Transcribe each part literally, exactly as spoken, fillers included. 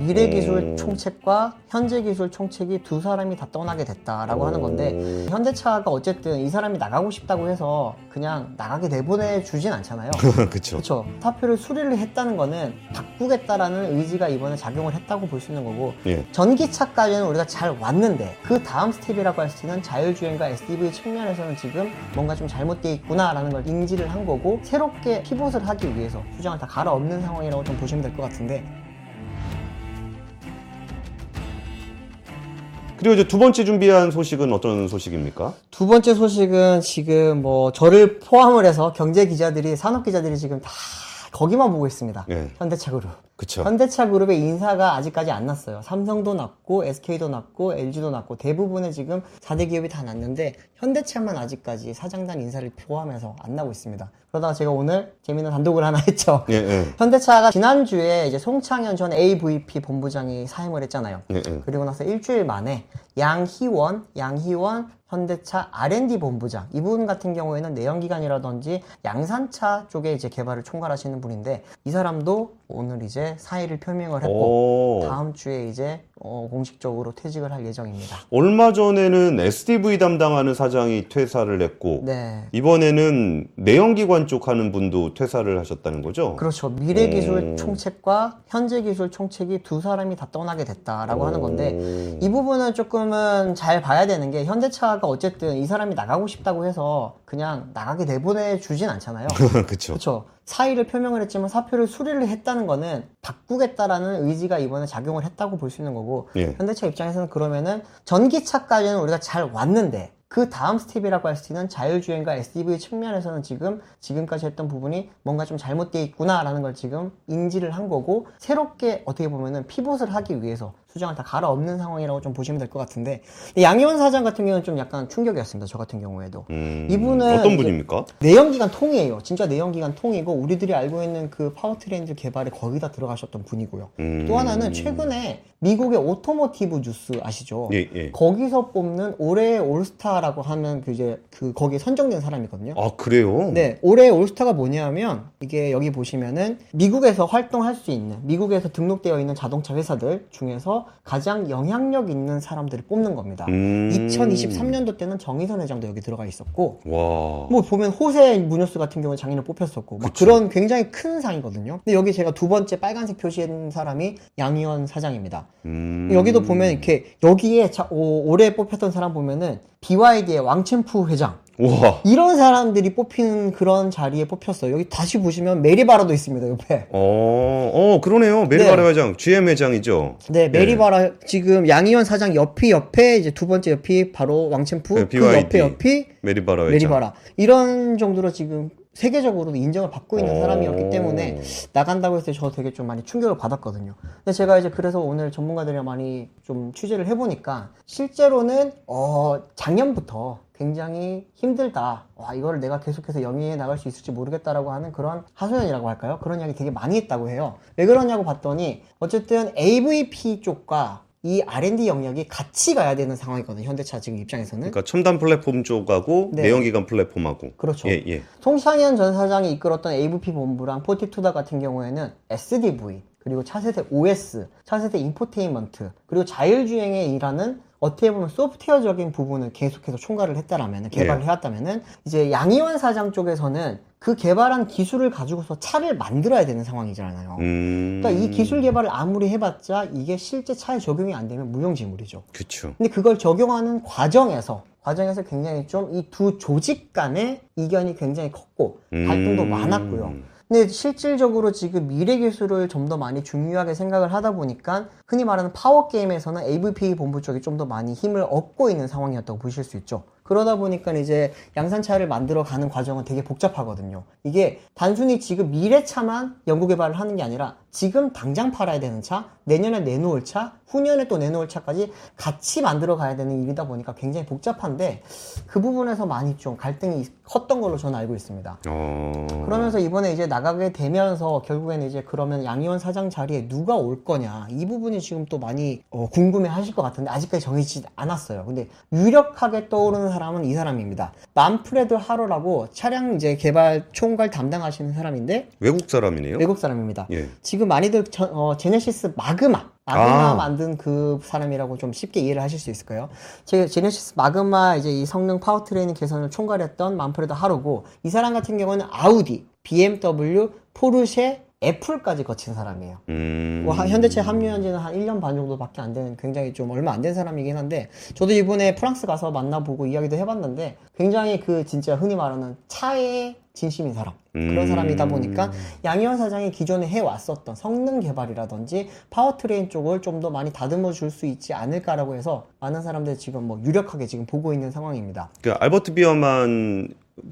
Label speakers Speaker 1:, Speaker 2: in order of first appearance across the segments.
Speaker 1: 미래기술
Speaker 2: 음.
Speaker 1: 총책과 현재기술 총책이 두 사람이 다 떠나게 됐다라고
Speaker 2: 음.
Speaker 1: 하는 건데, 현대차가 어쨌든 이 사람이 나가고 싶다고 해서 그냥 나가게 내보내주진 않잖아요.
Speaker 2: 그쵸.
Speaker 1: 그렇죠. 사표를 수리를 했다는 거는 바꾸겠다라는 의지가 이번에 작용을 했다고 볼 수 있는 거고,
Speaker 2: 예.
Speaker 1: 전기차까지는 우리가 잘 왔는데 그 다음 스텝이라고 할 수 있는 자율주행과 에스디브이 측면에서는 지금 뭔가 좀 잘못되어 있구나라는 걸 인지를 한 거고, 새롭게 피봇을 하기 위해서 수장을 다 갈아엎는 상황이라고 좀 보시면 될 것 같은데,
Speaker 2: 그리고 이제 두 번째 준비한 소식은 어떤 소식입니까?
Speaker 1: 두 번째 소식은 지금 뭐 저를 포함을 해서 경제 기자들이, 산업 기자들이 지금 다 거기만 보고 있습니다.
Speaker 2: 네.
Speaker 1: 현대차 그룹.
Speaker 2: 그쵸.
Speaker 1: 현대차 그룹의 인사가 아직까지 안 났어요. 삼성도 났고 에스케이도 났고 엘지도 났고 대부분의 지금 사 대 기업이 다 났는데 현대차만 아직까지 사장단 인사를 포함해서 안 나고 있습니다. 그러다가 제가 오늘 재밌는 단독을 하나 했죠.
Speaker 2: 예, 예.
Speaker 1: 현대차가 지난주에 이제 송창현 전 에이브이피 본부장이 사임을 했잖아요.
Speaker 2: 예, 예.
Speaker 1: 그리고 나서 일주일 만에 양희원, 양희원 현대차 알앤디 본부장, 이분 같은 경우에는 내연기관이라든지 양산차 쪽에 이제 개발을 총괄하시는 분인데, 이 사람도 오늘 이제 사의를 표명을 했고,
Speaker 2: 오.
Speaker 1: 다음 주에 이제 어, 공식적으로 퇴직을 할 예정입니다.
Speaker 2: 얼마 전에는 에스디브이 담당하는 사장이 퇴사를 했고,
Speaker 1: 네.
Speaker 2: 이번에는 내연기관 쪽 하는 분도 퇴사를 하셨다는 거죠?
Speaker 1: 그렇죠. 미래기술
Speaker 2: 오.
Speaker 1: 총책과 현재기술 총책이 두 사람이 다 떠나게 됐다라고
Speaker 2: 오.
Speaker 1: 하는 건데, 이 부분은 조금은 잘 봐야 되는 게, 현대차가 어쨌든 이 사람이 나가고 싶다고 해서 그냥 나가게 내보내주진 않잖아요.
Speaker 2: 그쵸.
Speaker 1: 그렇죠. 사의를 표명을 했지만 사표를 수리를 했다는 거는 바꾸겠다라는 의지가 이번에 작용을 했다고 볼 수 있는 거고,
Speaker 2: 예.
Speaker 1: 현대차 입장에서는 그러면은 전기차까지는 우리가 잘 왔는데 그 다음 스텝이라고 할 수 있는 자율주행과 에스디브이 측면에서는 지금 지금까지 했던 부분이 뭔가 좀 잘못되어 있구나라는 걸 지금 인지를 한 거고, 새롭게 어떻게 보면은 피봇을 하기 위해서 수장을 다 갈아엎는 상황이라고 좀 보시면 될 것 같은데, 양희원 사장 같은 경우는 좀 약간 충격이었습니다. 저 같은 경우에도.
Speaker 2: 음,
Speaker 1: 이분은
Speaker 2: 어떤 분입니까?
Speaker 1: 내연기관 통이에요. 진짜 내연기관 통이고, 우리들이 알고 있는 그 파워트레인즈 개발에 거의 다 들어가셨던 분이고요.
Speaker 2: 음.
Speaker 1: 또 하나는 최근에 미국의 오토모티브 뉴스 아시죠?
Speaker 2: 예, 예.
Speaker 1: 거기서 뽑는 올해의 올스타라고 하면 그 이제 그 거기에 선정된 사람이거든요.
Speaker 2: 아, 그래요?
Speaker 1: 네, 올해의 올스타가 뭐냐면, 이게 여기 보시면은 미국에서 활동할 수 있는, 미국에서 등록되어 있는 자동차 회사들 중에서 가장 영향력 있는 사람들을 뽑는 겁니다.
Speaker 2: 음.
Speaker 1: 이천이십삼 년도 때는 정의선 회장도 여기 들어가 있었고,
Speaker 2: 와.
Speaker 1: 뭐 보면 호세 무뇨스 같은 경우는 작년에 뽑혔었고, 막
Speaker 2: 그쵸.
Speaker 1: 그런 굉장히 큰 상이거든요. 근데 여기 제가 두 번째 빨간색 표시한 사람이 양희원 사장입니다.
Speaker 2: 음.
Speaker 1: 여기도 보면 이렇게 여기에 자, 오, 올해 뽑혔던 사람 보면은 비와이디의 왕첸푸 회장,
Speaker 2: 와.
Speaker 1: 이런 사람들이 뽑히는 그런 자리에 뽑혔어요. 여기 다시 보시면 메리바라도 있습니다, 옆에.
Speaker 2: 어, 어, 그러네요. 메리바라
Speaker 1: 네.
Speaker 2: 회장, 지엠 회장이죠.
Speaker 1: 네, 메리바라, 지금 양희원 사장 옆이 옆에, 이제 두 번째 옆이 바로 왕첸푸,
Speaker 2: 네,
Speaker 1: 그
Speaker 2: 비와이디.
Speaker 1: 옆에 옆이
Speaker 2: 메리바라 회장.
Speaker 1: 메리바라. 이런 정도로 지금 세계적으로도 인정을 받고 있는
Speaker 2: 오.
Speaker 1: 사람이었기 때문에 나간다고 했을 때 저 되게 좀 많이 충격을 받았거든요. 근데 제가 이제 그래서 오늘 전문가들이랑 많이 좀 취재를 해보니까, 실제로는 어 작년부터 굉장히 힘들다, 와 이거를 내가 계속해서 영위해 나갈 수 있을지 모르겠다라고 하는 그런 하소연이라고 할까요? 그런 이야기 되게 많이 했다고 해요. 왜 그러냐고 봤더니, 어쨌든 에이브이피 쪽과 이 알앤디 영역이 같이 가야 되는 상황이거든요, 현대차 지금 입장에서는.
Speaker 2: 그러니까 첨단 플랫폼 쪽하고
Speaker 1: 네.
Speaker 2: 내연기관 플랫폼하고.
Speaker 1: 그렇죠.
Speaker 2: 예, 예.
Speaker 1: 송창현 전 사장이 이끌었던 에이브이피 본부랑 포티투다 같은 경우에는 에스디브이, 그리고 차세대 오에스, 차세대 인포테인먼트, 그리고 자율주행에 일하는 어떻게 보면 소프트웨어적인 부분을 계속해서 총괄을 했다라면, 개발을
Speaker 2: 네.
Speaker 1: 해왔다면은, 이제 양희원 사장 쪽에서는 그 개발한 기술을 가지고서 차를 만들어야 되는 상황이잖아요.
Speaker 2: 음.
Speaker 1: 그러니까 이 기술 개발을 아무리 해봤자 이게 실제 차에 적용이 안 되면 무용지물이죠.
Speaker 2: 그쵸.
Speaker 1: 근데 그걸 적용하는 과정에서 과정에서 굉장히 좀 이 두 조직 간의 이견이 굉장히 컸고, 갈등도
Speaker 2: 음.
Speaker 1: 많았고요. 근데 실질적으로 지금 미래 기술을 좀 더 많이 중요하게 생각을 하다 보니까, 흔히 말하는 파워게임에서는 에이브이피 본부 쪽이 좀 더 많이 힘을 얻고 있는 상황이었다고 보실 수 있죠. 그러다 보니까 이제 양산차를 만들어 가는 과정은 되게 복잡하거든요. 이게 단순히 지금 미래차만 연구개발을 하는 게 아니라, 지금 당장 팔아야 되는 차, 내년에 내놓을 차, 후년에 또 내놓을 차까지 같이 만들어 가야 되는 일이다 보니까 굉장히 복잡한데, 그 부분에서 많이 좀 갈등이 컸던 걸로 저는 알고 있습니다.
Speaker 2: 어.
Speaker 1: 그러면서 이번에 이제 나가게 되면서 결국에는 이제 그러면 양희원 사장 자리에 누가 올 거냐, 이 부분이 지금 또 많이 어, 궁금해 하실 것 같은데, 아직까지 정해지지 않았어요. 근데 유력하게 떠오르는 사람은 이 사람입니다. 만프레드 하러라고 차량 이제 개발 총괄 담당하시는 사람인데
Speaker 2: 외국 사람이네요.
Speaker 1: 외국 사람입니다.
Speaker 2: 예.
Speaker 1: 지금 많이들 저, 어, 제네시스 마그마 마그마
Speaker 2: 아.
Speaker 1: 만든 그 사람이라고 좀 쉽게 이해를 하실 수 있을 거예요. 제 제네시스 마그마 이제 이 성능 파워트레인 개선을 총괄했던 만프레드 하러고, 이 사람 같은 경우는 아우디, 비엠더블유, 포르쉐, 애플까지 거친 사람이에요.
Speaker 2: 음.
Speaker 1: 뭐 한- 현대차에 합류한 지는 한 일 년 반 정도밖에 안 되는, 굉장히 좀 얼마 안 된 사람이긴 한데, 저도 이번에 프랑스 가서 만나보고 이야기도 해봤는데 굉장히 그 진짜 흔히 말하는 차의 진심인 사람, 그런
Speaker 2: 음.
Speaker 1: 사람이다 보니까 양희원 사장이 기존에 해왔었던 성능 개발이라든지 파워트레인 쪽을 좀 더 많이 다듬어 줄 수 있지 않을까라고 해서 많은 사람들이 지금 뭐 유력하게 지금 보고 있는 상황입니다.
Speaker 2: 그 알버트 비어만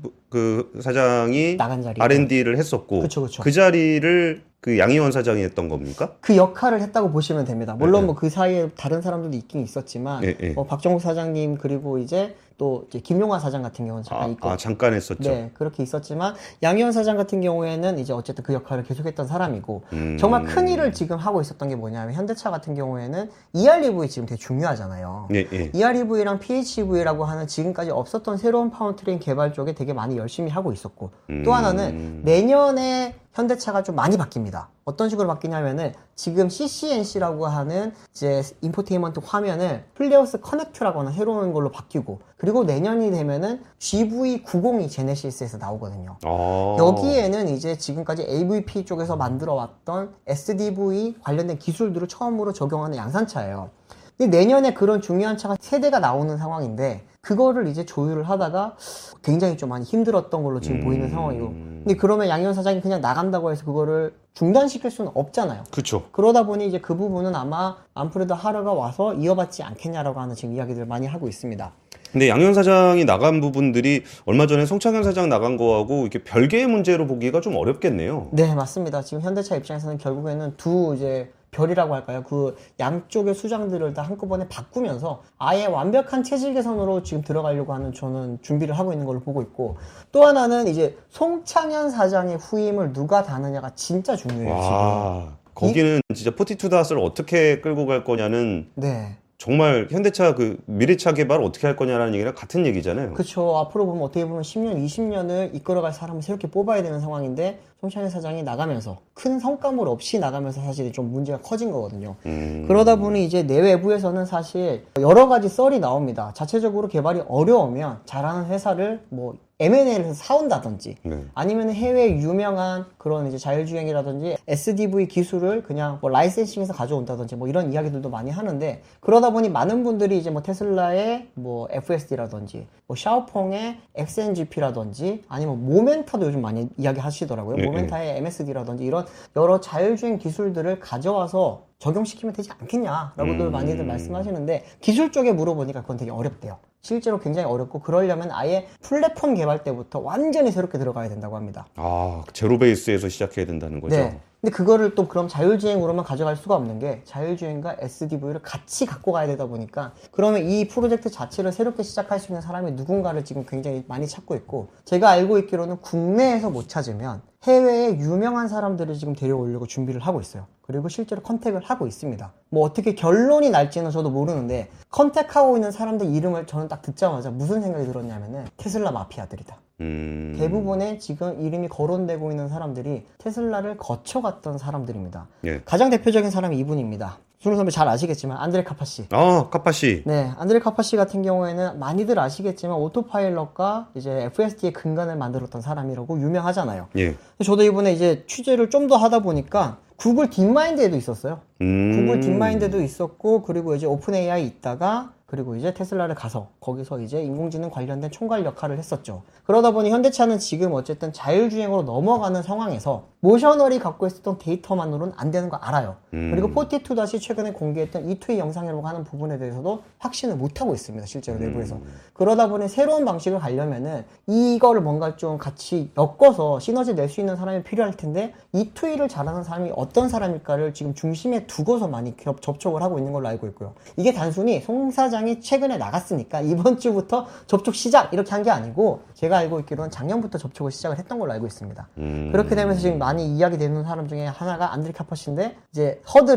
Speaker 2: 그 사장이
Speaker 1: 나간 자리.
Speaker 2: 알앤디를 했었고
Speaker 1: 그쵸, 그쵸.
Speaker 2: 그 자리를 그 양희원 사장이 했던 겁니까?
Speaker 1: 그 역할을 했다고 보시면 됩니다. 물론
Speaker 2: 네,
Speaker 1: 뭐 그 사이에 다른 사람들도 있긴 있었지만,
Speaker 2: 네, 네.
Speaker 1: 뭐 박정욱 사장님 그리고 이제 또 이제 김용화 사장 같은 경우는 잠깐
Speaker 2: 아,
Speaker 1: 있고,
Speaker 2: 아, 잠깐 했었죠.
Speaker 1: 네, 그렇게 있었지만 양희원 사장 같은 경우에는 이제 어쨌든 그 역할을 계속했던 사람이고,
Speaker 2: 음.
Speaker 1: 정말 큰 일을 지금 하고 있었던 게 뭐냐면, 현대차 같은 경우에는 이알이브이 지금 되게 중요하잖아요.
Speaker 2: 예, 예.
Speaker 1: 이알이브이랑 피에이치이브이라고 하는 지금까지 없었던 새로운 파워트레인 개발 쪽에 되게 많이 열심히 하고 있었고, 또
Speaker 2: 음.
Speaker 1: 하나는 내년에 현대차가 좀 많이 바뀝니다. 어떤 식으로 바뀌냐면은 지금 씨씨엔씨라고 하는 이제 인포테인먼트 화면을 플레어스 커넥트라고 하는 새로운 걸로 바뀌고, 그리고 내년이 되면은 지브이 구십이 제네시스에서 나오거든요.
Speaker 2: 아.
Speaker 1: 여기에는 이제 지금까지 에이브이피 쪽에서 만들어 왔던 에스디브이 관련된 기술들을 처음으로 적용하는 양산차예요. 근데 내년에 그런 중요한 차가 세 대가 나오는 상황인데, 그거를 이제 조율을 하다가 굉장히 좀 많이 힘들었던 걸로 지금
Speaker 2: 음.
Speaker 1: 보이는 상황이고, 근데 그러면 양희원 사장이 그냥 나간다고 해서 그거를 중단시킬 수는 없잖아요.
Speaker 2: 그쵸.
Speaker 1: 그러다 보니 이제 그 부분은 아마 만프레드 하러가 와서 이어받지 않겠냐라고 하는 지금 이야기들을 많이 하고 있습니다.
Speaker 2: 근데 양희원 사장이 나간 부분들이 얼마 전에 송창현 사장 나간 거하고 이렇게 별개의 문제로 보기가 좀 어렵겠네요.
Speaker 1: 네, 맞습니다. 지금 현대차 입장에서는 결국에는 두 이제 별이라고 할까요? 그 양쪽의 수장들을 다 한꺼번에 바꾸면서 아예 완벽한 체질 개선으로 지금 들어가려고 하는, 저는 준비를 하고 있는 걸로 보고 있고, 또 하나는 이제 송창현 사장의 후임을 누가 다느냐가 진짜 중요해요.
Speaker 2: 와, 거기는 진짜 포티투 닷을 어떻게 끌고 갈 거냐는
Speaker 1: 지금. 네.
Speaker 2: 정말 현대차 그 미래차 개발을 어떻게 할 거냐라는 얘기랑 같은 얘기잖아요.
Speaker 1: 그쵸. 앞으로 보면 어떻게 보면 십 년, 이십 년을 이끌어갈 사람을 새롭게 뽑아야 되는 상황인데, 송창현 사장이 나가면서 큰 성과물 없이 나가면서 사실 좀 문제가 커진 거거든요.
Speaker 2: 음.
Speaker 1: 그러다 보니 이제 내외부에서는 사실 여러 가지 썰이 나옵니다. 자체적으로 개발이 어려우면 잘하는 회사를 뭐 엠 앤 에이를 해서 사온다든지,
Speaker 2: 네.
Speaker 1: 아니면 해외 유명한 그런 이제 자율주행이라든지 에스디브이 기술을 그냥 뭐 라이센싱해서 가져온다든지 뭐 이런 이야기들도 많이 하는데, 그러다 보니 많은 분들이 이제 뭐 테슬라의 뭐 에프에스디라든지 뭐 샤오펑의 엑스엔지피라든지 아니면 모멘타도 요즘 많이 이야기 하시더라고요.
Speaker 2: 네,
Speaker 1: 모멘타의 엠에스디라든지 이런 여러 자율주행 기술들을 가져와서 적용시키면 되지 않겠냐라고들
Speaker 2: 음.
Speaker 1: 많이들 말씀하시는데, 기술 쪽에 물어보니까 그건 되게 어렵대요. 실제로 굉장히 어렵고, 그러려면 아예 플랫폼 개발 때부터 완전히 새롭게 들어가야 된다고 합니다.
Speaker 2: 아, 제로 베이스에서 시작해야 된다는 거죠.
Speaker 1: 네. 근데 그거를 또 그럼 자율주행으로만 가져갈 수가 없는 게, 자율주행과 에스디브이를 같이 갖고 가야 되다 보니까, 그러면 이 프로젝트 자체를 새롭게 시작할 수 있는 사람이 누군가를 지금 굉장히 많이 찾고 있고, 제가 알고 있기로는 국내에서 못 찾으면 해외에 유명한 사람들을 지금 데려오려고 준비를 하고 있어요. 그리고 실제로 컨택을 하고 있습니다. 뭐 어떻게 결론이 날지는 저도 모르는데, 컨택하고 있는 사람들 이름을 저는 딱 듣자마자 무슨 생각이 들었냐면은 테슬라 마피아들이다.
Speaker 2: 음.
Speaker 1: 대부분의 지금 이름이 거론되고 있는 사람들이 테슬라를 거쳐갔던 사람들입니다.
Speaker 2: 예.
Speaker 1: 가장 대표적인 사람이 이분입니다. 준호 선배 잘 아시겠지만 안드레 카파시.
Speaker 2: 아, 카파시.
Speaker 1: 네, 안드레 카파시 같은 경우에는 많이들 아시겠지만 오토파일럿과 이제 에프에스디의 근간을 만들었던 사람이라고 유명하잖아요.
Speaker 2: 예.
Speaker 1: 저도 이번에 이제 취재를 좀 더 하다 보니까 구글 딥마인드에도 있었어요.
Speaker 2: 음.
Speaker 1: 구글 딥마인드도 있었고, 그리고 이제 오픈 에이아이 있다가, 그리고 이제 테슬라를 가서 거기서 이제 인공지능 관련된 총괄 역할을 했었죠. 그러다 보니 현대차는 지금 어쨌든 자율주행으로 넘어가는 상황에서 모셔널이 갖고 있었던 데이터만으로는 안 되는 거 알아요.
Speaker 2: 음.
Speaker 1: 그리고 포티투 닷이 최근에 공개했던 이투이 영상이라고 하는 부분에 대해서도 확신을 못하고 있습니다. 실제로 내부에서. 그러다 보니 새로운 방식을 가려면은 이거를 뭔가 좀 같이 엮어서 시너지 낼 수 있는 사람이 필요할 텐데, 이투이를 잘하는 사람이 어떤 사람일까를 지금 중심에 두고서 많이 겹, 접촉을 하고 있는 걸로 알고 있고요. 이게 단순히 송 사장이 최근에 나갔으니까 이번 주부터 접촉 시작 이렇게 한 게 아니고, 제가 알고 있기로는 작년부터 접촉을 시작을 했던 걸로 알고 있습니다.
Speaker 2: 음.
Speaker 1: 그렇게 되면서 지금 많이 이야기되는 사람 중에 하나가 안드레 카파시인데, 이제 허들은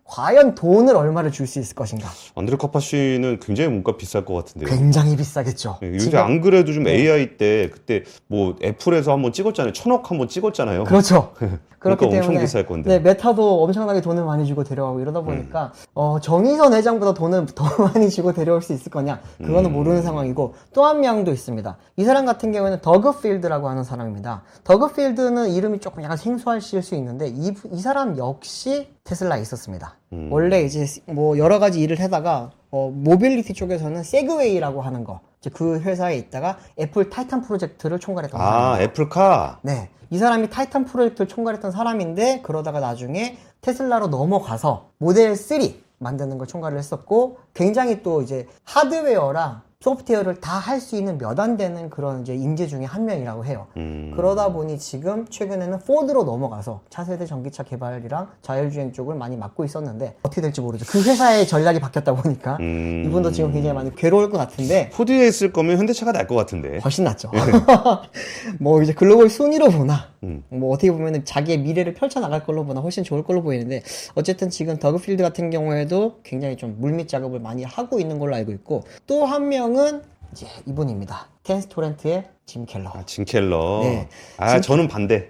Speaker 1: 과연 돈을 얼마를 줄 수 있을 것인가?
Speaker 2: 안드레 카파시는 굉장히 몸값 비쌀 것 같은데요.
Speaker 1: 굉장히 비싸겠죠.
Speaker 2: 예, 요새
Speaker 1: 지금-
Speaker 2: 안 그래도 좀
Speaker 1: 네.
Speaker 2: 에이아이 때 그때 뭐 애플에서 한번 찍었잖아요. 천억 한번 찍었잖아요.
Speaker 1: 그렇죠. 그렇기
Speaker 2: 그러니까 엄청
Speaker 1: 때문에
Speaker 2: 비쌀 건데.
Speaker 1: 네, 메타도 엄청나게 돈을 많이 주고 데려가고 이러다 보니까 어, 정의선 회장보다 돈을 더 많이 주고 데려올 수 있을 거냐? 그거는
Speaker 2: 음.
Speaker 1: 모르는 상황이고 또 한 명도 있습니다. 이 사람 같은 경우에는 더그필드라고 하는 사람입니다. 더그필드는 이름이 조금 약간 생소하실 수 있는데 이, 이 사람 역시 테슬라에 있었습니다.
Speaker 2: 음.
Speaker 1: 원래 이제 뭐 여러 가지 일을 하다가 어, 모빌리티 쪽에서는 세그웨이라고 하는 거, 이제 그 회사에 있다가 애플 타이탄 프로젝트를 총괄했던
Speaker 2: 아,
Speaker 1: 사람입니다.
Speaker 2: 애플카.
Speaker 1: 네. 이 사람이 타이탄 프로젝트를 총괄했던 사람인데 그러다가 나중에 테슬라로 넘어가서 모델 쓰리 만드는 걸 총괄을 했었고 굉장히 또 이제 하드웨어랑 소프트웨어를 다 할 수 있는 몇 안 되는 그런 이제 인재 중에 한 명이라고 해요.
Speaker 2: 음.
Speaker 1: 그러다 보니 지금 최근에는 포드로 넘어가서 차세대 전기차 개발이랑 자율주행 쪽을 많이 맡고 있었는데 어떻게 될지 모르죠. 그 회사의 전략이 바뀌었다 보니까
Speaker 2: 음.
Speaker 1: 이분도 지금 굉장히 많이 괴로울 것 같은데
Speaker 2: 포드에 있을 거면 현대차가 날 것 같은데.
Speaker 1: 훨씬 낫죠. 뭐 이제 글로벌 순위로 보나,
Speaker 2: 음.
Speaker 1: 뭐 어떻게 보면은 자기의 미래를 펼쳐 나갈 걸로 보나 훨씬 좋을 걸로 보이는데 어쨌든 지금 더그필드 같은 경우에도 굉장히 좀 물밑 작업을 많이 하고 있는 걸로 알고 있고 또 한 명은 이제 이분입니다. 텐스토렌트의 짐 켈러.
Speaker 2: 아, 진 켈러.
Speaker 1: 네.
Speaker 2: 아,
Speaker 1: 진-
Speaker 2: 저는 반대.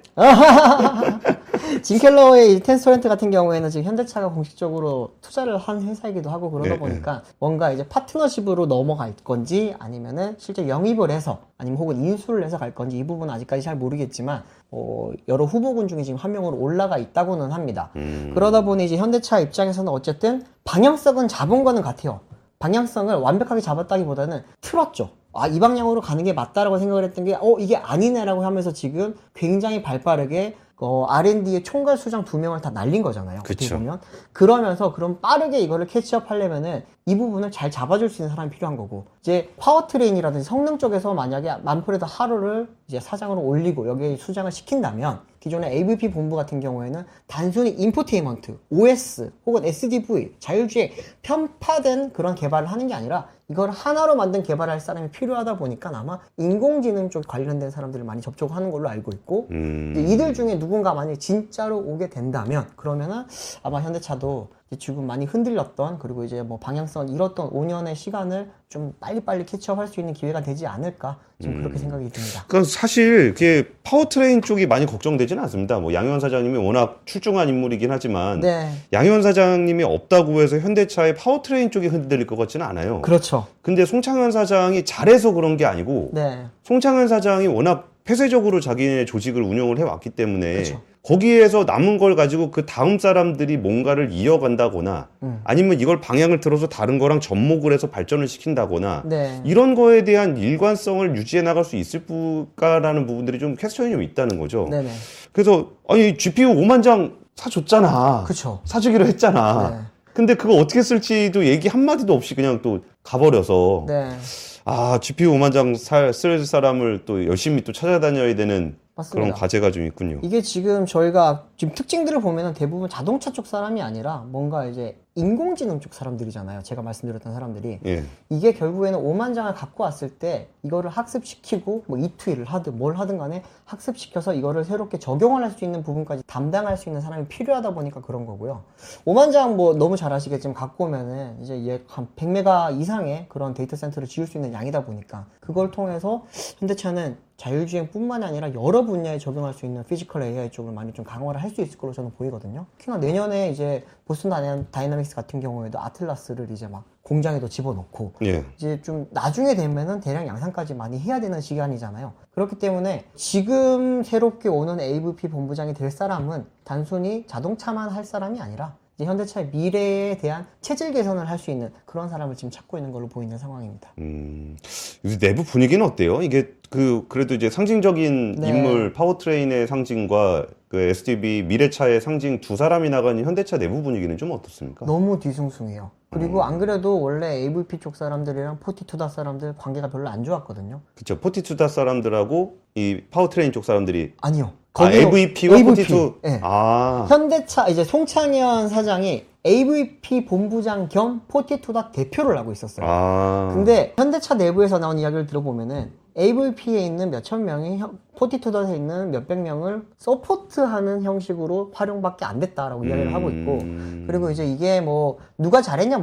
Speaker 1: 짐 켈러의 이 텐스토렌트 같은 경우에는 지금 현대차가 공식적으로 투자를 한 회사이기도 하고 그러다
Speaker 2: 네,
Speaker 1: 보니까 뭔가 이제 파트너십으로 넘어갈 건지 아니면은 실제 영입을 해서 아니면 혹은 인수를 해서 갈 건지 이 부분은 아직까지 잘 모르겠지만 어, 여러 후보군 중에 지금 한 명으로 올라가 있다고는 합니다.
Speaker 2: 음.
Speaker 1: 그러다 보니 이제 현대차 입장에서는 어쨌든 방향성은 잡은 거는 같아요. 방향성을 완벽하게 잡았다기보다는 틀었죠. 아, 이 방향으로 가는 게 맞다라고 생각을 했던 게, 어, 이게 아니네라고 하면서 지금 굉장히 발빠르게, 어, 알앤디의 총괄 수장 두 명을 다 날린 거잖아요. 어떻게
Speaker 2: 그쵸.
Speaker 1: 보면. 그러면서 그럼 빠르게 이거를 캐치업 하려면은 이 부분을 잘 잡아줄 수 있는 사람이 필요한 거고, 이제 파워트레인이라든지 성능 쪽에서 만약에 만프레드 하루를 이제 사장으로 올리고 여기에 수장을 시킨다면, 기존의 에이브이피 본부 같은 경우에는 단순히 인포테인먼트, 오에스 혹은 에스디브이, 자율주행 편파된 그런 개발을 하는 게 아니라 이걸 하나로 만든 개발을 할 사람이 필요하다 보니까 아마 인공지능 쪽 관련된 사람들을 많이 접촉하는 걸로 알고 있고
Speaker 2: 음.
Speaker 1: 이제 이들 중에 누군가 만약에 진짜로 오게 된다면 그러면은 아마 현대차도 이제 지금 많이 흔들렸던 그리고 이제 뭐 방향성을 잃었던 오 년의 시간을 좀 빨리빨리 캐치업할 수 있는 기회가 되지 않을까 지금 그렇게 생각이 듭니다.
Speaker 2: 그러니까 사실 그게 파워트레인 쪽이 많이 걱정되지는 않습니다. 뭐 양현 사장님이 워낙 출중한 인물이긴 하지만
Speaker 1: 네,
Speaker 2: 양현 사장님이 없다고 해서 현대차의 파워트레인 쪽이 흔들릴 것 같지는 않아요.
Speaker 1: 그렇죠.
Speaker 2: 근데 송창현 사장이 잘해서 그런 게 아니고
Speaker 1: 네,
Speaker 2: 송창현 사장이 워낙 폐쇄적으로 자기네 조직을 운영을 해왔기 때문에
Speaker 1: 그쵸.
Speaker 2: 거기에서 남은 걸 가지고 그 다음 사람들이 뭔가를 이어간다거나
Speaker 1: 음.
Speaker 2: 아니면 이걸 방향을 틀어서 다른 거랑 접목을 해서 발전을 시킨다거나
Speaker 1: 네.
Speaker 2: 이런 거에 대한 일관성을 유지해 나갈 수 있을까라는 부분들이 좀 퀘스천이 좀 있다는 거죠.
Speaker 1: 네네.
Speaker 2: 그래서 아니 지피유 오만 장 사줬잖아.
Speaker 1: 그쵸.
Speaker 2: 사주기로 했잖아.
Speaker 1: 네.
Speaker 2: 근데 그거 어떻게 쓸지도 얘기 한마디도 없이 그냥 또 가버려서
Speaker 1: 네.
Speaker 2: 아 지피유 오만 장 쓸 사람을 또 열심히 또 찾아다녀야 되는
Speaker 1: 맞습니다.
Speaker 2: 그런 과제가 좀 있군요.
Speaker 1: 이게 지금 저희가 지금 특징들을 보면은 대부분 자동차 쪽 사람이 아니라 뭔가 이제 인공지능 쪽 사람들이잖아요. 제가 말씀드렸던 사람들이.
Speaker 2: 예.
Speaker 1: 이게 결국에는 오만 장을 갖고 왔을 때 이거를 학습시키고 뭐 이투일을 하든 뭘 하든 간에 학습시켜서 이거를 새롭게 적용을 할 수 있는 부분까지 담당할 수 있는 사람이 필요하다 보니까 그런 거고요. 오만 장 뭐 너무 잘 아시겠지만 갖고 오면은 이제 얘 한 백 메가 이상의 그런 데이터 센터를 지을 수 있는 양이다 보니까 그걸 통해서 현대차는 자율주행뿐만이 아니라 여러 분야에 적용할 수 있는 피지컬 에이아이 쪽을 많이 좀 강화를 할 수 있을 걸로 저는 보이거든요. 특히나 내년에 이제 보스턴 다이나- 다이나믹스 같은 경우에도 아틀라스를 이제 막 공장에도 집어넣고
Speaker 2: 예.
Speaker 1: 이제 좀 나중에 되면은 대량 양산까지 많이 해야 되는 시간이잖아요. 그렇기 때문에 지금 새롭게 오는 에이브이피 본부장이 될 사람은 단순히 자동차만 할 사람이 아니라 이제 현대차의 미래에 대한 체질 개선을 할 수 있는 그런 사람을 지금 찾고 있는 걸로 보이는 상황입니다.
Speaker 2: 음, 요새 내부 분위기는 어때요? 이게 그 그래도 이제 상징적인
Speaker 1: 네.
Speaker 2: 인물 파워트레인의 상징과 그 에스디비 미래차의 상징 두 사람이 나가는 현대차 내부 분위기는 좀 어떻습니까?
Speaker 1: 너무 뒤숭숭해요. 그리고
Speaker 2: 음.
Speaker 1: 안 그래도 원래 에이브이피 쪽 사람들이랑 포티투다 사람들 관계가 별로 안 좋았거든요.
Speaker 2: 그쵸. 포티투다 사람들하고 이 파워트레인 쪽 사람들이
Speaker 1: 아니요.
Speaker 2: 아,
Speaker 1: 거기요.
Speaker 2: 에이브이피와
Speaker 1: 에이브이피.
Speaker 2: 포티투.
Speaker 1: 예.
Speaker 2: 아,
Speaker 1: 현대차 이제 송창현 사장이 에이브이피 본부장 겸 포티투다 대표를 하고 있었어요.
Speaker 2: 아,
Speaker 1: 근데 현대차 내부에서 나온 이야기를 들어보면은 에이브이피에 있는 몇천 명이 포티투닷에 있는 몇백 명을 서포트하는 형식으로 활용밖에 안 됐다라고 음... 이야기를 하고 있고, 그리고 이제 이게 뭐 누가 잘했냐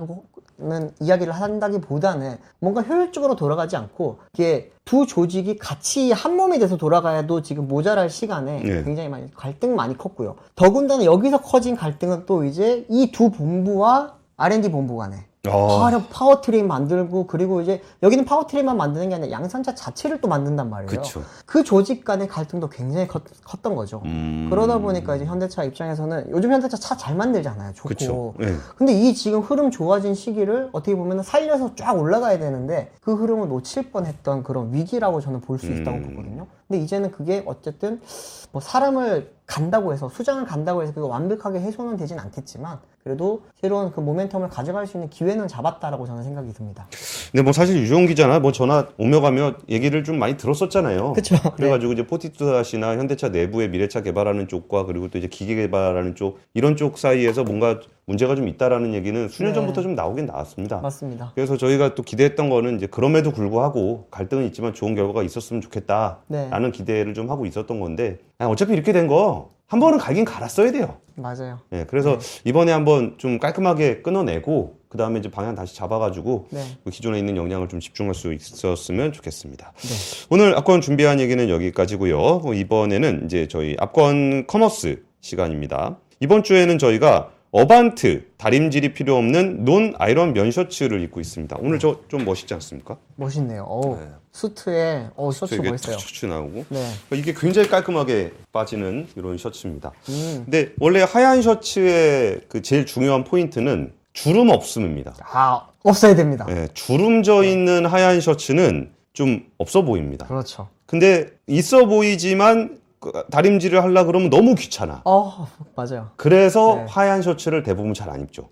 Speaker 1: 못했다라고는 이야기를 한다기보다는 뭔가 효율적으로 돌아가지 않고 이게 두 조직이 같이 한 몸이 돼서 돌아가야도 지금 모자랄 시간에 네. 굉장히 많이 갈등 많이 컸고요. 더군다나 여기서 커진 갈등은 또 이제 이 두 본부와 알앤디 본부 간에 어. 파워트레인 만들고, 그리고 이제 여기는 파워트레인만 만드는 게 아니라 양산차 자체를 또 만든단 말이에요.
Speaker 2: 그쵸.
Speaker 1: 그 조직 간의 갈등도 굉장히 컸, 컸던 거죠. 음... 그러다 보니까 이제 현대차 입장에서는 요즘 현대차 차 잘 만들잖아요. 좋고. 네. 근데 이 지금 흐름 좋아진 시기를 어떻게 보면 살려서 쫙 올라가야 되는데 그 흐름을 놓칠 뻔했던 그런 위기라고 저는 볼 수 있다고 음... 보거든요. 근데 이제는 그게 어쨌든 뭐 사람을 간다고 해서, 수장을 간다고 해서 그거 완벽하게 해소는 되진 않겠지만 그래도 새로운 그 모멘텀을 가져갈 수 있는 기회는 잡았다라고 저는 생각이 듭니다.
Speaker 2: 근데 뭐 사실 유종 기자나 뭐 전화 오며 가며 얘기를 좀 많이 들었었잖아요.
Speaker 1: 그렇죠.
Speaker 2: 그래가지고
Speaker 1: 네.
Speaker 2: 이제 포티투닷이나 현대차 내부의 미래차 개발하는 쪽과 그리고 또 이제 기계 개발하는 쪽, 이런 쪽 사이에서 뭔가 문제가 좀 있다라는 얘기는 수년 네. 전부터 좀 나오긴 나왔습니다.
Speaker 1: 맞습니다.
Speaker 2: 그래서 저희가 또 기대했던 거는 이제 그럼에도 불구하고 갈등은 있지만 좋은 결과가 있었으면 좋겠다라는 네. 기대를 좀 하고 있었던 건데, 어차피 이렇게 된 거 한 번은 갈긴 갈았어야 돼요.
Speaker 1: 맞아요.
Speaker 2: 네, 그래서 네. 이번에 한번 좀 깔끔하게 끊어내고 그 다음에 이제 방향 다시 잡아가지고 네. 기존에 있는 역량을 좀 집중할 수 있었으면 좋겠습니다. 네. 오늘 앞권 준비한 얘기는 여기까지고요. 이번에는 이제 저희 앞권 커머스 시간입니다. 이번 주에는 저희가 어반트, 다림질이 필요 없는 논 아이런 면 셔츠를 입고 있습니다. 오늘 저 좀 멋있지 않습니까?
Speaker 1: 멋있네요. 어우, 네. 수트에 어, 셔츠 멋있어요.
Speaker 2: 셔츠 나오고.
Speaker 1: 네.
Speaker 2: 이게 굉장히 깔끔하게 빠지는 이런 셔츠입니다. 음. 근데 원래 하얀 셔츠의 그 제일 중요한 포인트는 주름 없음입니다.
Speaker 1: 아, 없어야 됩니다.
Speaker 2: 네, 주름 져 있는 네. 하얀 셔츠는 좀 없어 보입니다.
Speaker 1: 그렇죠.
Speaker 2: 근데 있어 보이지만 다림질을 하려고 그러면 너무 귀찮아.
Speaker 1: 어, 맞아요.
Speaker 2: 그래서 네. 하얀 셔츠를 대부분 잘 안 입죠.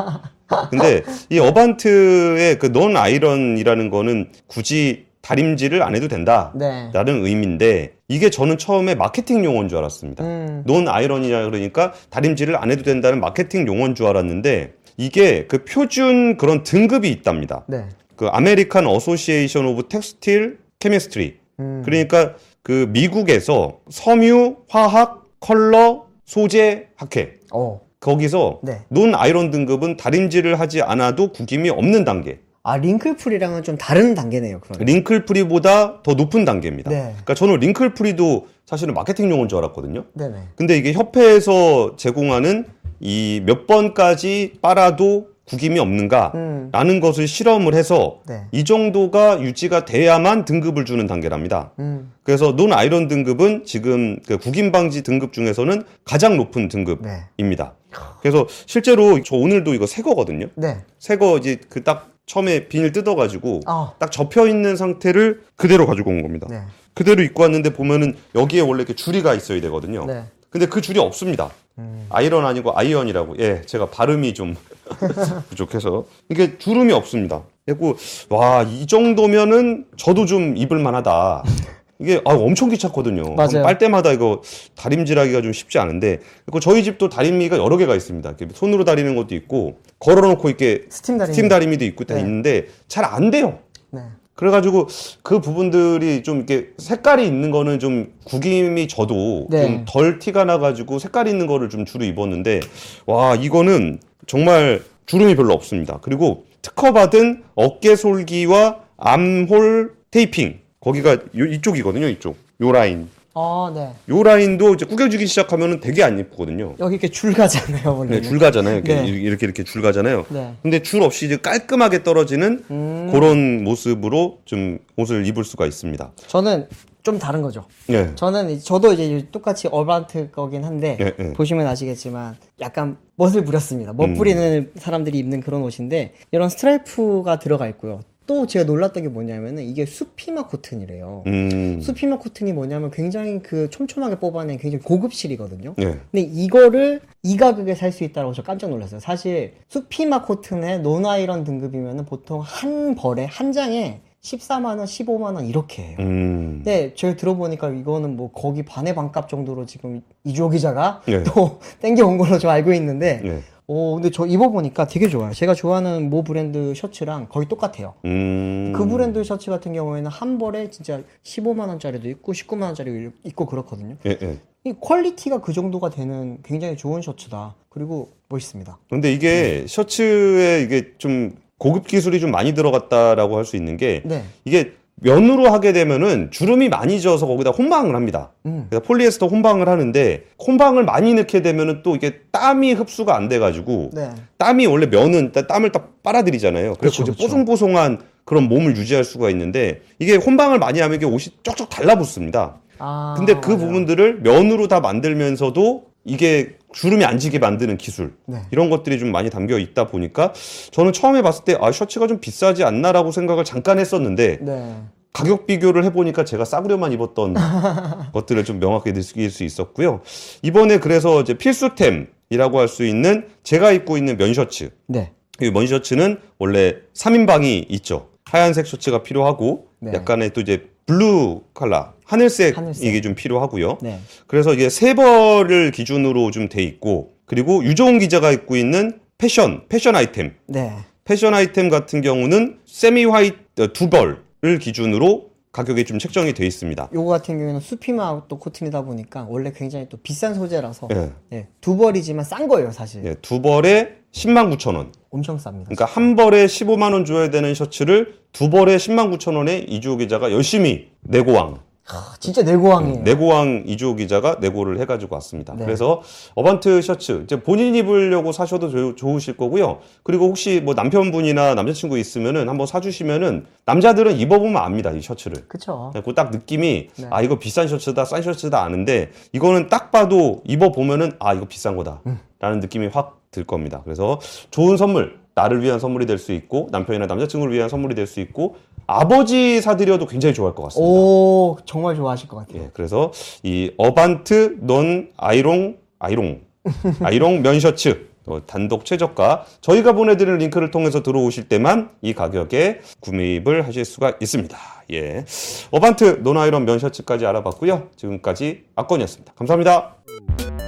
Speaker 2: 근데 이 어반트의 그 논 아이런이라는 거는 굳이 다림질을 안 해도 된다 네. 라는 의미인데, 이게 저는 처음에 마케팅 용어인 줄 알았습니다. 음. 논 아이런이냐 그러니까 다림질을 안 해도 된다는 마케팅 용어인 줄 알았는데, 이게 그 표준 그런 등급이 있답니다. 네. 그 아메리칸 어소시에이션 오브 텍스틸 케미스트리. 음. 그러니까 그 미국에서 섬유, 화학, 컬러, 소재 학회. 어. 거기서 네. 논 아이런 등급은 다림질을 하지 않아도 구김이 없는 단계.
Speaker 1: 아, 링클프리랑은 좀 다른 단계네요. 그러면.
Speaker 2: 링클프리보다 더 높은 단계입니다.
Speaker 1: 네.
Speaker 2: 그러니까 저는 링클프리도 사실은 마케팅 용어인 줄 알았거든요.
Speaker 1: 네네.
Speaker 2: 근데 이게 협회에서 제공하는 이 몇 번까지 빨아도 구김이 없는가 음. 라는 것을 실험을 해서 네. 이 정도가 유지가 돼야만 등급을 주는 단계랍니다. 음. 그래서 논 아이런 등급은 지금 그 구김 방지 등급 중에서는 가장 높은 등급입니다. 네. 그래서 실제로 저 오늘도 이거 새 거거든요.
Speaker 1: 네.
Speaker 2: 새 거 이제 그 딱 처음에 비닐 뜯어가지고
Speaker 1: 어.
Speaker 2: 딱 접혀 있는 상태를 그대로 가지고 온 겁니다. 네. 그대로 입고 왔는데 보면은 여기에 원래 이렇게 줄이가 있어야 되거든요. 네. 근데 그 줄이 없습니다. 음. 아이런 아니고 아이언이라고. 예, 제가 발음이 좀 부족해서 이게 주름이 없습니다. 그리고 와, 이 정도면은 저도 좀 입을 만하다. 이게 아, 엄청 귀찮거든요.
Speaker 1: 맞아요.
Speaker 2: 빨때마다 이거 다림질하기가 좀 쉽지 않은데, 그리고 저희 집도 다리미가 여러 개가 있습니다. 이렇게 손으로 다리는 것도 있고 걸어놓고 이렇게
Speaker 1: 스팀 다리미.
Speaker 2: 스팀 다리미도 있고 다 네. 있는데 잘 안 돼요.
Speaker 1: 네.
Speaker 2: 그래가지고 그 부분들이 좀 이렇게 색깔이 있는 거는 좀 구김이 져도 네. 좀 덜 티가 나가지고 색깔이 있는 거를 좀 주로 입었는데, 와, 이거는 정말 주름이 별로 없습니다. 그리고 특허받은 어깨 솔기와 암홀 테이핑, 거기가 요, 이쪽이거든요. 이쪽 요 라인.
Speaker 1: 아, 네.
Speaker 2: 요 라인도 이제 구겨주기 시작하면은 되게 안 예쁘거든요.
Speaker 1: 여기 이렇게 줄 가잖아요, 원래.
Speaker 2: 네, 줄 가잖아요. 이렇게
Speaker 1: 네.
Speaker 2: 이렇게 이렇게 줄 가잖아요.
Speaker 1: 네.
Speaker 2: 근데 줄 없이 이제 깔끔하게 떨어지는 음... 그런 모습으로 좀 옷을 입을 수가 있습니다.
Speaker 1: 저는 좀 다른 거죠.
Speaker 2: 네.
Speaker 1: 저는 저도 이제 똑같이 어반트 거긴 한데 네, 네. 보시면 아시겠지만 약간 멋을 부렸습니다. 멋 부리는 음. 사람들이 입는 그런 옷인데 이런 스트라이프가 들어가 있고요. 또 제가 놀랐던 게 뭐냐면은 이게 수피마 코튼이래요.
Speaker 2: 음.
Speaker 1: 수피마 코튼이 뭐냐면 굉장히 그 촘촘하게 뽑아낸 굉장히 고급 실이거든요.
Speaker 2: 네.
Speaker 1: 근데 이거를 이 가격에 살 수 있다고 저 깜짝 놀랐어요. 사실 수피마 코튼의 논아이런 등급이면은 보통 한 벌에 한 장에 십사만 원, 십오만 원 이렇게 해요.
Speaker 2: 음.
Speaker 1: 근데 제가 들어보니까 이거는 뭐 거기 반의 반값 정도로 지금 이주호 기자가
Speaker 2: 네.
Speaker 1: 또 땡겨온 걸로 저 알고 있는데
Speaker 2: 네.
Speaker 1: 오, 근데 저 입어보니까 되게 좋아요. 제가 좋아하는 모 브랜드 셔츠랑 거의 똑같아요.
Speaker 2: 음...
Speaker 1: 그 브랜드 셔츠 같은 경우에는 한 벌에 진짜 십오만 원짜리도 있고 십구만 원짜리도 있고 그렇거든요.
Speaker 2: 예, 예.
Speaker 1: 이 퀄리티가 그 정도가 되는 굉장히 좋은 셔츠다. 그리고 멋있습니다.
Speaker 2: 근데 이게 네. 셔츠에 이게 좀 고급 기술이 좀 많이 들어갔다라고 할 수 있는 게 네. 이게 면으로 하게 되면은 주름이 많이 져서 거기다 혼방을 합니다. 음. 그래서 폴리에스터 혼방을 하는데 혼방을 많이 넣게 되면은 또 이게 땀이 흡수가 안 돼가지고 네. 땀이 원래 면은 땀을 딱 빨아들이잖아요. 그래서 그쵸, 그쵸. 뽀송뽀송한 그런 몸을 유지할 수가 있는데 이게 혼방을 많이 하면 이게 옷이 쩍쩍 달라붙습니다. 아, 근데 그 맞아요. 부분들을 면으로 다 만들면서도 이게 주름이 안 지게 만드는 기술 네. 이런 것들이 좀 많이 담겨 있다 보니까 저는 처음에 봤을 때 아, 셔츠가 좀 비싸지 않나라고 생각을 잠깐 했었는데 네. 가격 비교를 해보니까 제가 싸구려만 입었던 것들을 좀 명확히 느낄 수 있었고요. 이번에 그래서 이제 필수템이라고 할 수 있는 제가 입고 있는 면 셔츠. 네. 이 면 셔츠는 원래 삼 인방이 있죠. 하얀색 셔츠가 필요하고 네. 약간의 또 이제 블루 컬러, 하늘색, 하늘색. 이게 좀 필요하고요. 네. 그래서 이게 세 벌을 기준으로 좀 돼 있고 그리고 유정훈 기자가 입고 있는 패션, 패션 아이템. 네. 패션 아이템 같은 경우는 세미 화이트 두 벌을 기준으로 가격이 좀 책정이 돼 있습니다.
Speaker 1: 요거 같은 경우에는 수피마 또 코튼이다 보니까 원래 굉장히 또 비싼 소재라서 네. 네, 두 벌이지만 싼 거예요, 사실.
Speaker 2: 네, 두 벌에 십만 구천 원.
Speaker 1: 엄청 쌉니다.
Speaker 2: 그러니까 진짜. 한 벌에 십오만 원 줘야 되는 셔츠를 두 벌에 십만 구천 원에 이주호 기자가 열심히 내고왕.
Speaker 1: 하, 진짜 내고왕이에요.
Speaker 2: 내고왕 이주호 기자가 내고를 해가지고 왔습니다. 네. 그래서 어반트 셔츠 이제 본인 입으려고 사셔도 조, 좋으실 거고요. 그리고 혹시 뭐 남편분이나 남자친구 있으면은 한번 사주시면은 남자들은 입어보면 압니다, 이 셔츠를.
Speaker 1: 그렇죠.
Speaker 2: 그 딱 느낌이 네. 아 이거 비싼 셔츠다, 싼 셔츠다 아는데 이거는 딱 봐도 입어보면은 아 이거 비싼 거다. 음. 라는 느낌이 확 들 겁니다. 그래서 좋은 선물, 나를 위한 선물이 될 수 있고 남편이나 남자친구를 위한 선물이 될 수 있고 아버지 사드려도 굉장히 좋아할 것 같습니다.
Speaker 1: 오, 정말 좋아하실 것 같아요.
Speaker 2: 예, 그래서 이 어반트 넌 아이롱 아이롱 아이롱 면 셔츠 단독 최저가 저희가 보내드리는 링크를 통해서 들어오실 때만 이 가격에 구매입을 하실 수가 있습니다. 예, 어반트 넌 아이롱 면 셔츠까지 알아봤고요. 지금까지 악건이었습니다. 감사합니다.